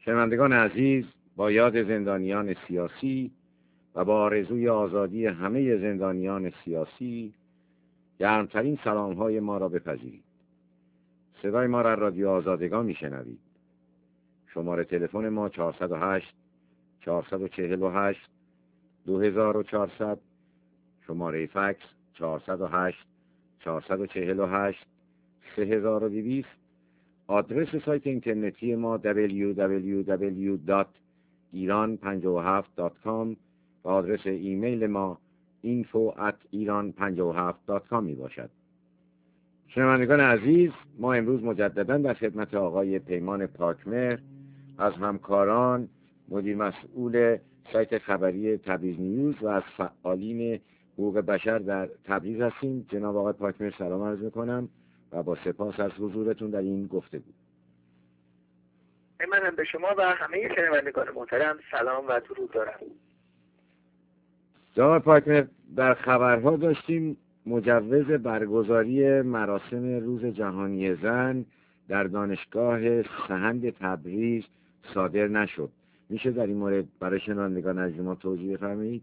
شنوندگان عزیز، با یاد زندانیان سیاسی و با آرزوی آزادی همه زندانیان سیاسی گرمترین سلام‌های ما را بپذیرید. صدای ما را رادیو آزادگان میشنوید. شماره تلفن ما 408 448 2400، شماره فکس 408 448 3200، آدرس سایت اینترنتی ما www.iran57.com و آدرس ایمیل ما info@iran57.com می باشد. شنوندگان عزیز، ما امروز مجددا در خدمت آقای پیمان پاکمهر از همکاران مدیر مسئول سایت خبری تبریز نیوز و از فعالین حقوق بشر در تبریز هستیم. جناب آقای پاکمهر سلام عرض می‌کنم و با سپاس از حضورتون در این گفتگو. منم به شما و همه شنوندگان محترم سلام و درود دارم. جناب پاکمهر، در خبرها داشتیم مجوز برگزاری مراسم روز جهانی زن در دانشگاه سهند تبریز صادر نشد. میشه در این مورد برای شنوندگان عزیز ما توضیح بفرمایید؟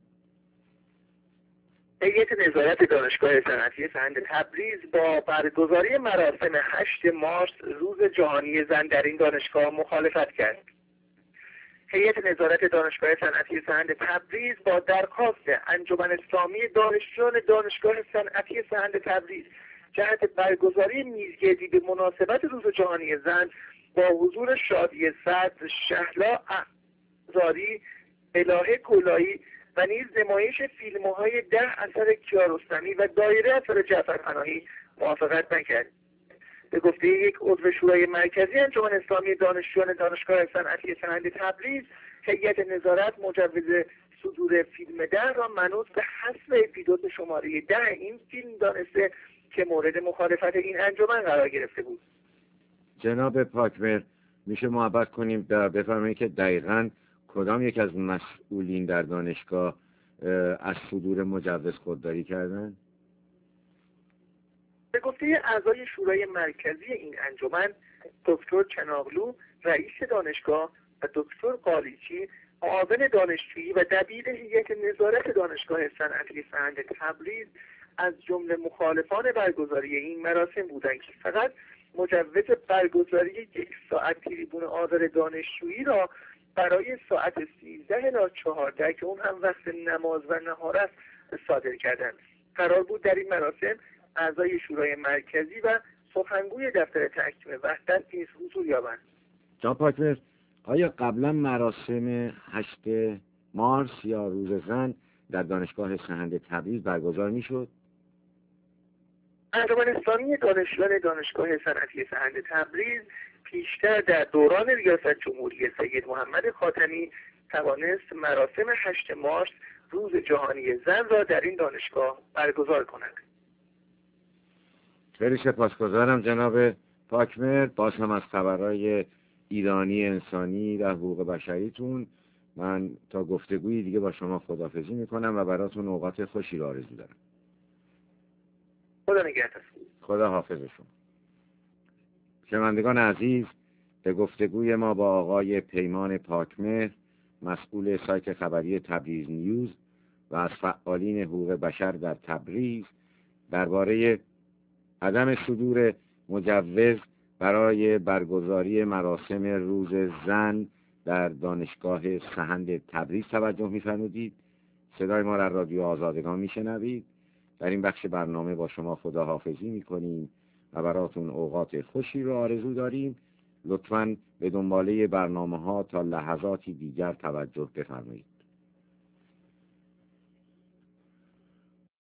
هیئت نظارت دانشگاه صنعتی سهند تبریز با برگزاری مراسم 8 مارس روز جهانی زن در این دانشگاه مخالفت کرد. هیئت نظارت دانشگاه صنعتی سهند تبریز با درخواست انجمن اسلامی دانشجویان دانشگاه صنعتی سهند تبریز جهت برگزاری میزگردی به مناسبت روز جهانی زن با حضور شادی صدر، شهلا زاری، الهه کولایی و نیز نمایش فیلم‌های 10 اثر کیارستمی و دایره اثر جعفر پناهی موافقت نکرد. به گفته یک عضو شورای مرکزی انجمن اسلامی دانشجویان دانشگاه صنعتی سهند تبریز، هیئت نظارت مجوز صدور فیلم 10 را منوط به حذف اپیزود شماره 10 این فیلم دانسته که مورد مخالفت این انجمن قرار گرفته بود. جناب پاکمهر، میشه محبت کنیم بفرمایید که دقیقاً کدام یک از مسئولین در دانشگاه از صدور مجوز خودداری کردن؟ به گفته اعضای شورای مرکزی این انجمن، دکتر چناغلو رئیس دانشگاه و دکتر قالیچی معاون دانشجویی و دبیر هیئت نظارت دانشگاه صنعتی سهند تبریز از جمله مخالفان برگزاری این مراسم بودند که فقط مجوز برگزاری 1 ساعت تریبون آذر دانشجویی را برای ساعت 13 الی 14 که اون هم وقت نماز و نهار است صادر کردند. قرار بود در این مراسم اعضای شورای مرکزی و سخنگوی دفتر تحکیم وحدت نیز حضور یابند. جناب پاکمهر، آیا قبلا مراسم 8 مارس یا روز زن در دانشگاه سهند تبریز برگزار میشد؟ انجمن اسلامی دانشجویان دانشگاه صنعتی سهند تبریز پیشتر در دوران ریاست جمهوری سید محمد خاتمی توانست مراسم 8 مارس روز جهانی زن را در این دانشگاه برگزار کند. خیلی سپاسگزارم جناب پاکمهر. باز هم از خبرهای ایرانی انسانی و حقوق بشریتون من تا گفتگوی دیگه با شما خداحافظی میکنم و براتون اوقات خوشی را آرزو دارم. خدا نگهدار. خدا حافظ شما. شنوندگان عزیز، به گفتگوی ما با آقای پیمان پاکمهر، مسئول سایت خبری تبریز نیوز و از فعالین حقوق بشر در تبریز درباره عدم صدور مجوز برای برگزاری مراسم روز زن در دانشگاه سهند تبریز توجه می‌فرمودید. صدای ما را رادیو آزادگان میشنوید. در این بخش برنامه با شما خداحافظی میکنیم و براتون اوقات خوشی رو آرزو داریم. لطفاً به دنباله برنامه‌ها تا لحظاتی دیگر توجه بفرمایید.